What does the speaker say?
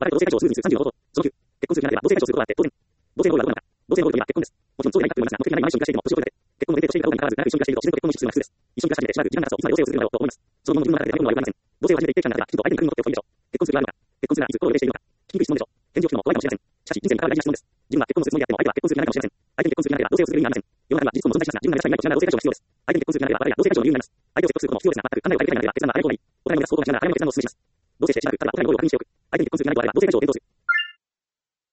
バラエティ同性解消数日数35ほど。その9、結婚する気がなければ同性解消することはあって当然。同性合意はどうなのか。同性合意といえば結婚です。もちろんそうでないなくて思いますが、目的がないまま一緒に暮らしていても年を取れて、結婚の前提としているかどうかにかかわらず、長く一緒に暮らしていると自然と結婚の必要が必須です。一緒に暮らし始めてしばらく時間が経つといつまで同性を続けるのだろうと思います。その後も自分の中で悩みはありません。同性を始めて一定期間が経てば、きちんと相手に確認を取っておくといいでしょう。結婚する気があるのか。結婚するならいつ、どのようにしているのか。聞きにくい質問でしょう。返事を聞くのも怖いかもしれません。しかし、人生に関わる大事な質問です。自分は結婚のつもりであっても、相手は結婚する気がないかもしれません。相手に結婚する気がなければ同性を続ける意味がありません。世の中には事実も存在しますが、自分が目指したい未来と知らない同性解消が必要です。相手に結婚する気がなければ、バラや同性解消の理由になります。相手を説得することも必要ですが、全く考えを変えていないのであれば、決断が早い方がいい。お互いの目指す方向が違うなら、早めの決断をお勧めします。同性してしばらく、ただお互いの合意を確認しておく。相手に結婚する気がないとあれば、同性解消を検討する。